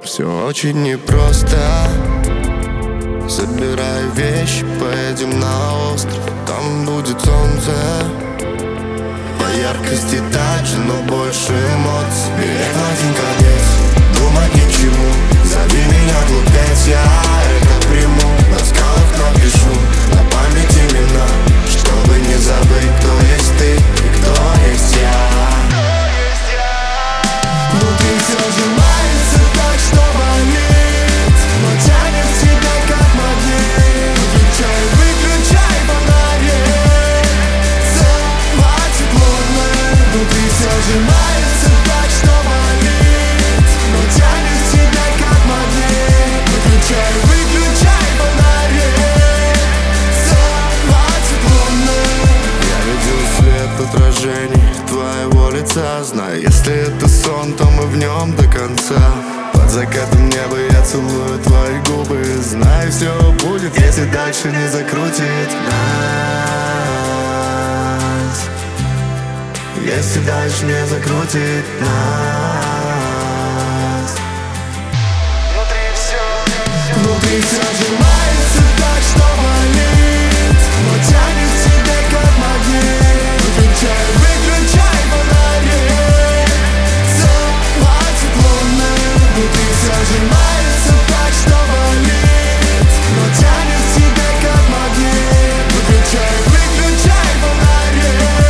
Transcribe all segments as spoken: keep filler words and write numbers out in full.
Все очень непросто. Собирай вещи, поедем на остров. Там будет солнце, по яркости так же, но больше эмоций. Билет в один конец, думать ни к чему. Зови меня глупец, я это приму. На скалах напишу на память имена, чтобы не забыть, кто есть ты и кто есть я. Внутри все сжимается так, что болит, но тянет тебя как магнит. Выключай, выключай фонари, хватит луны. Внутри все сжимается так, что болит, но тянет тебя как магнит. Выключай, выключай фонари, хватит луны. Я видел свет отражений твоего лица. Знаю, если это сон, то мы в нем до конца. Под закатом неба я целую твои губы. Знаю, все будет, если дальше не закрутит нас. Если дальше не закрутит нас. Внутри все, внутри все сжимается так, что болит, но тянет тебя как магнит. Выключай, выключай фонари, хватит луны. Внутри все сжимается так, что болит, но тянет тебя как магнит. Выключай, выключай фонари,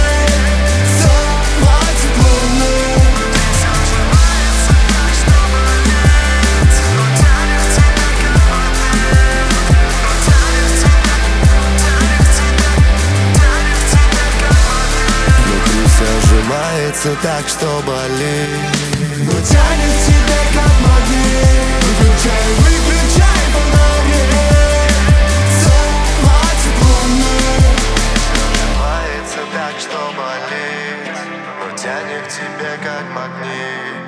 хватит луны. Все сжимается так, что болит, но тянет тебя как магнит. Но тянет тебя, тянет тебя, тянет тебя как магнит. Внутри все сжимается так, что болит, но тянет тебя как магнит. Выключай, выключай фонари, хватит луны. Сжимается так, что болит, но тянет тебя как магнит.